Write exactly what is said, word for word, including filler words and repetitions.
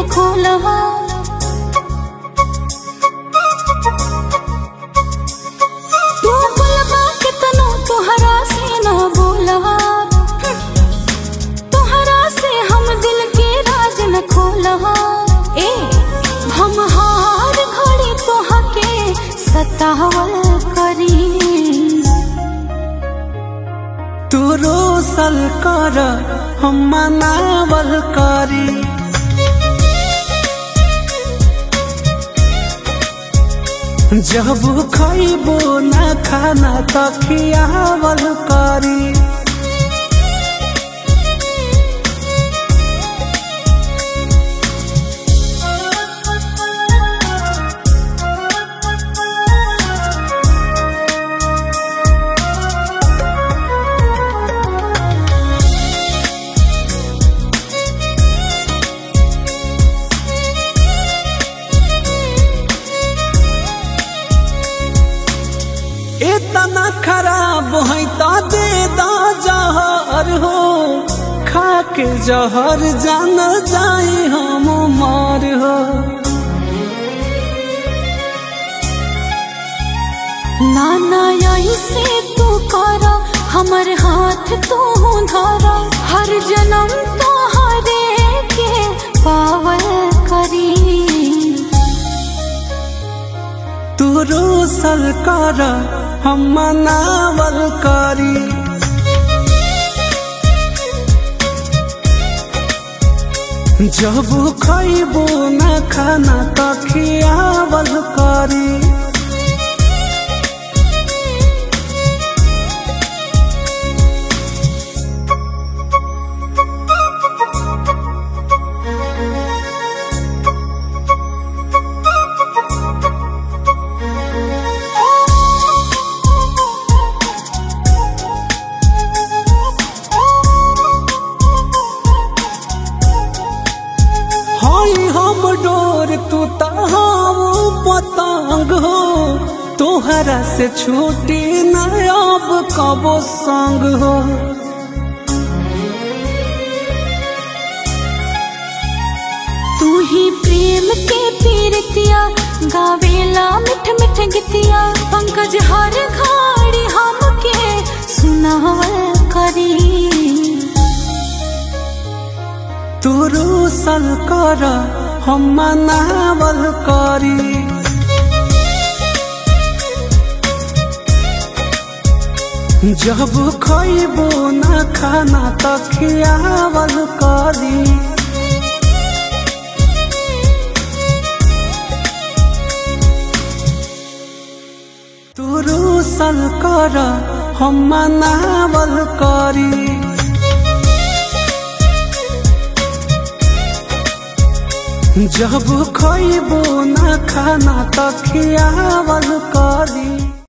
खोलवा। तू बोलबा कितनो तोहरा से ना बोलवा, तोहरा से हम दिल के राज न खोलवा। ए हम हार घड़ी तोहा के सतावल करी। तू रोसल कर हम मनावल करी। जब खइबो ना खाना त खियावल करी। इतना खराब है तो दे दा जहर हो, खा के जहर जान जाए हम मर हो। नाना ऐसे तू करा हमर हाथ तू धरा, हर जन्म तोहरे के पावल करी। तू रोसल कर हम मनावल करी। जब खइबो ना खाना त खियावल करी। हम डोर तू तहाऊ पतंग हो, तोहरा से छूटी न अब कबो संग हो। तू ही प्रेम के पीरतिया गावेला मिठ मिठ गीतिया, पंकज हर घड़ी हमके सुनावल करी। तू रोसल कर हम मनावल करी। जब खइबो ना खाना त खियावल करी। तू रोसल कर हम मनावल करी। जब खइबो ना खाना त खियावल करी।